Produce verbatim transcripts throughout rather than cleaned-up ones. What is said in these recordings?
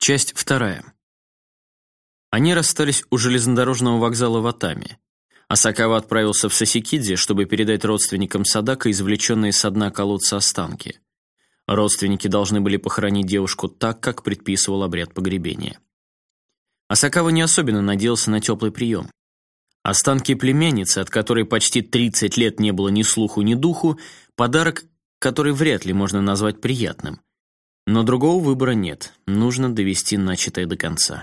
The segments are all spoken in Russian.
Часть вторая. Они расстались у железнодорожного вокзала в Атаме. Асакава отправился в Сасикидзи, чтобы передать родственникам Садака извлеченные со дна колодца останки. Родственники должны были похоронить девушку так, как предписывал обряд погребения. Асакава не особенно надеялся на теплый прием. Останки племянницы, от которой почти тридцать лет не было ни слуху, ни духу, подарок, который вряд ли можно назвать приятным. Но другого выбора нет, нужно довести начатое до конца.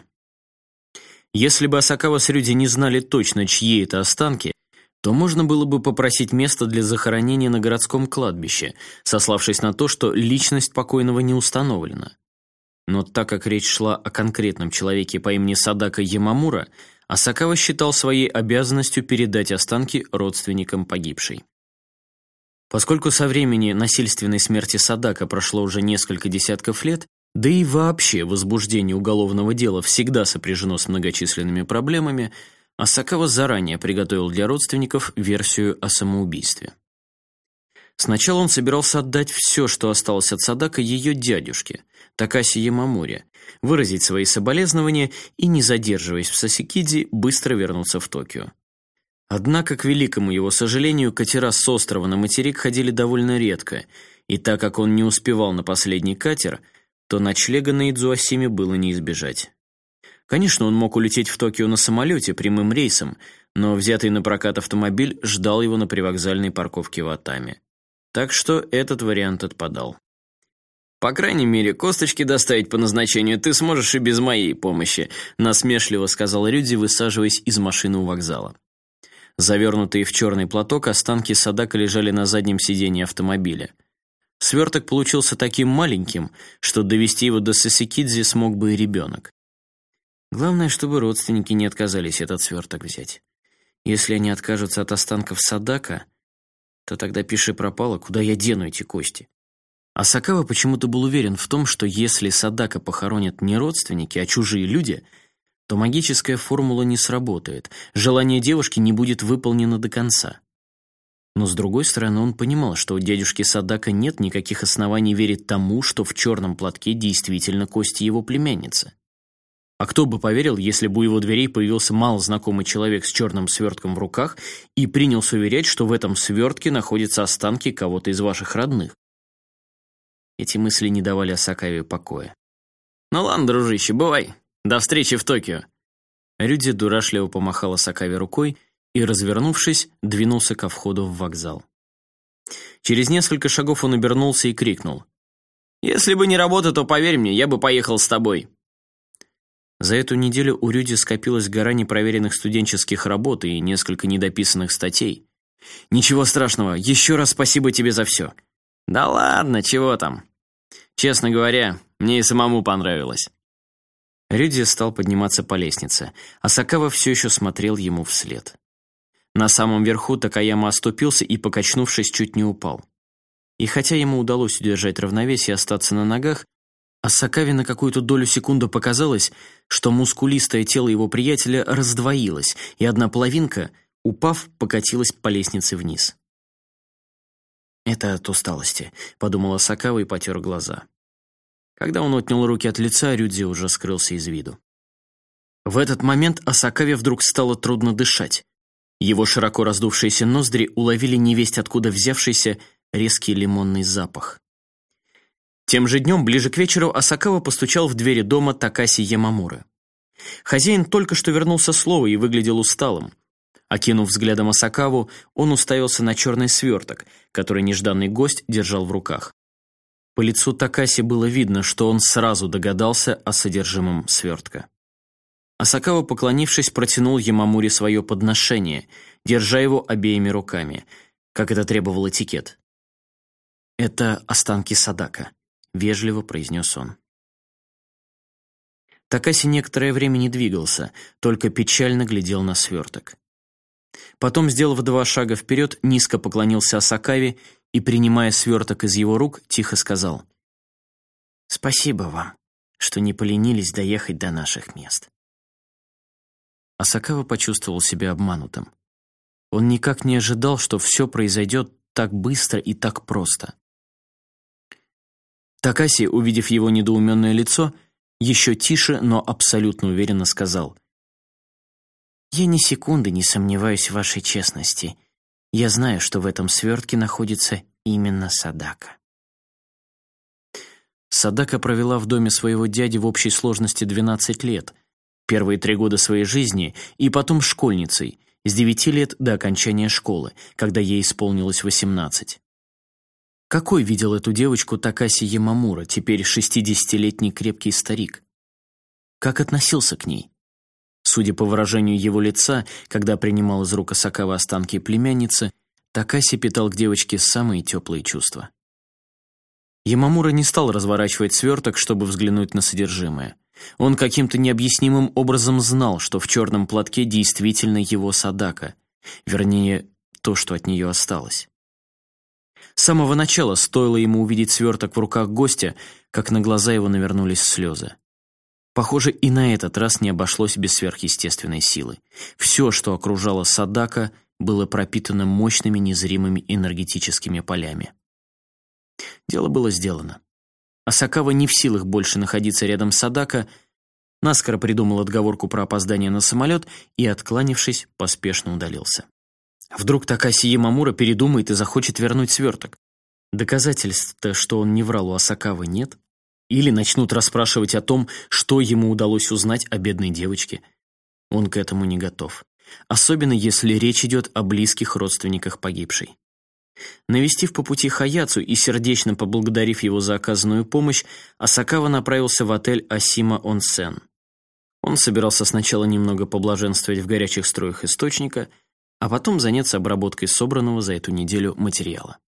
Если бы Асакава с Рюди не знали точно, чьи это останки, то можно было бы попросить место для захоронения на городском кладбище, сославшись на то, что личность покойного не установлена. Но так как речь шла о конкретном человеке по имени Садака Ямамура, Асакава считал своей обязанностью передать останки родственникам погибшей. Поскольку со времени насильственной смерти Садака прошло уже несколько десятков лет, да и вообще возбуждение уголовного дела всегда сопряжено с многочисленными проблемами, Асакава заранее приготовил для родственников версию о самоубийстве. Сначала он собирался отдать все, что осталось от Садака, ее дядюшке, Такаси Ямамуре, выразить свои соболезнования и, не задерживаясь в Сасикидзи, быстро вернуться в Токио. Однако, к великому его сожалению, катера с острова на материк ходили довольно редко, и так как он не успевал на последний катер, то ночлега на Идзуасиме было не избежать. Конечно, он мог улететь в Токио на самолете прямым рейсом, но взятый на прокат автомобиль ждал его на привокзальной парковке в Атаме. Так что этот вариант отпадал. «По крайней мере, косточки доставить по назначению ты сможешь и без моей помощи», насмешливо сказал Рюди, высаживаясь из машины у вокзала. Завернутые в черный платок, останки Садака лежали на заднем сиденье автомобиля. Сверток получился таким маленьким, что довести его до Сасикидзи смог бы и ребенок. Главное, чтобы родственники не отказались этот сверток взять. Если они откажутся от останков Садака, то тогда пиши пропало, куда я дену эти кости. Асакава почему-то был уверен в том, что если Садака похоронят не родственники, а чужие люди, то магическая формула не сработает, желание девушки не будет выполнено до конца. Но с другой стороны, он понимал, что у дядюшки Садака нет никаких оснований верить тому, что в черном платке действительно кости его племянницы. А кто бы поверил, если бы у его дверей появился малознакомый человек с черным свертком в руках и принялся уверять, что в этом свертке находятся останки кого-то из ваших родных? Эти мысли не давали Асакаве покоя. «Ну ладно, дружище, бывай. До встречи в Токио». Рюди дурашливо помахал Асакаве рукой и, развернувшись, двинулся ко входу в вокзал. Через несколько шагов он обернулся и крикнул: «Если бы не работа, то, поверь мне, я бы поехал с тобой». За эту неделю у Рюди скопилась гора непроверенных студенческих работ и несколько недописанных статей. «Ничего страшного, еще раз спасибо тебе за все». «Да ладно, чего там? Честно говоря, мне и самому понравилось». Рюди стал подниматься по лестнице, а Асакава все еще смотрел ему вслед. На самом верху Такаяма оступился и, покачнувшись, чуть не упал. И хотя ему удалось удержать равновесие и остаться на ногах, Асакаве на какую-то долю секунды показалось, что мускулистое тело его приятеля раздвоилось, и одна половинка, упав, покатилась по лестнице вниз. «Это от усталости», — подумал Асакава и потер глаза. Когда он отнял руки от лица, Рюди уже скрылся из виду. В этот момент Асакаве вдруг стало трудно дышать. Его широко раздувшиеся ноздри уловили невесть откуда взявшийся резкий лимонный запах. Тем же днем, ближе к вечеру, Асакава постучал в двери дома Такаси Ямамуры. Хозяин только что вернулся с лова и выглядел усталым. Окинув взглядом Асакаву, он уставился на черный сверток, который нежданный гость держал в руках. По лицу Такаси было видно, что он сразу догадался о содержимом свертка. Асакава, поклонившись, протянул Ямамуре свое подношение, держа его обеими руками, как это требовал этикет. «Это останки Садака», — вежливо произнес он. Такаси некоторое время не двигался, только печально глядел на сверток. Потом, сделав два шага вперед, низко поклонился Асакаве и, принимая сверток из его рук, тихо сказал: «Спасибо вам, что не поленились доехать до наших мест». Асакава почувствовал себя обманутым. Он никак не ожидал, что все произойдет так быстро и так просто. Такаси, увидев его недоуменное лицо, еще тише, но абсолютно уверенно сказал: «Я ни секунды не сомневаюсь в вашей честности. Я знаю, что в этом свертке находится именно Садака». Садака провела в доме своего дяди в общей сложности двенадцать лет, первые три года своей жизни, и потом школьницей, с девяти лет до окончания школы, когда ей исполнилось восемнадцать. Какой видел эту девочку Такаси Ямамура, теперь шестидесятилетний крепкий старик? Как относился к ней? Судя по выражению его лица, когда принимал из рук Асакавы останки племянницы, Такаси питал к девочке самые теплые чувства. Ямамура не стал разворачивать сверток, чтобы взглянуть на содержимое. Он каким-то необъяснимым образом знал, что в черном платке действительно его Садака, вернее, то, что от нее осталось. С самого начала стоило ему увидеть сверток в руках гостя, как на глаза его навернулись слезы. Похоже, и на этот раз не обошлось без сверхъестественной силы. Все, что окружало Садака, было пропитано мощными незримыми энергетическими полями. Дело было сделано. Асакава, не в силах больше находиться рядом с Садака, наскоро придумал отговорку про опоздание на самолет и, откланившись, поспешно удалился. Вдруг Такаси Ямамура передумает и захочет вернуть сверток. Доказательств-то, что он не врал, у Асакавы нет. Или начнут расспрашивать о том, что ему удалось узнать о бедной девочке. Он к этому не готов. Особенно если речь идет о близких родственниках погибшей. Навестив по пути Хаяцу и сердечно поблагодарив его за оказанную помощь, Асакава направился в отель Асима Онсен. Он собирался сначала немного поблаженствовать в горячих струях источника, а потом заняться обработкой собранного за эту неделю материала.